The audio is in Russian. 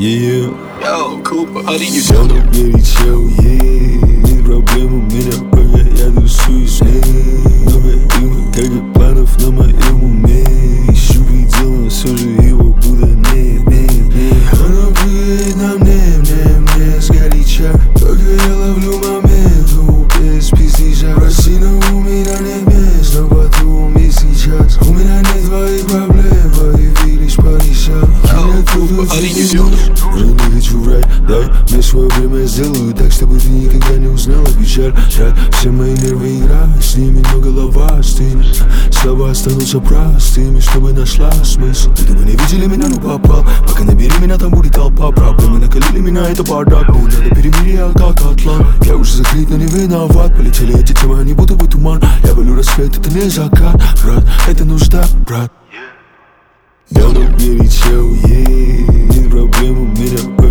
Yeah. Yo, Cooper, how do you Я do? горячел, yeah. Проблема у меня, пока я тусуюсь, много дыма, как и планов на моем уме. Ищу предел, но все же его будто нет. Она прыгает на мне сгоряча, только я ловлю момент, без пиздежа. Прости, но у меня нет мест, но потом и сейчас. У меня нет твоих проблем, появились порешать. How do you do? Я не хочу врать, дай мне свое время, я сделаю так, чтобы ты никогда не узнала печаль. Трать все мои нервы, играй с ними, но голова стынет. Слова останутся простыми, чтобы нашла смысл. Ты бы не видели меня, но попал. Пока набери меня, там будет толпа. Проблемы накалили меня, это бардак. Мне надо перемирие, как атлант. Я уже закрыт, но не виноват. Полетели эти темы, они будто бы туман. Я валю рассвет, это не закат. Брат, это нужда, брат. Я горячел, yeah. Проблема у меня,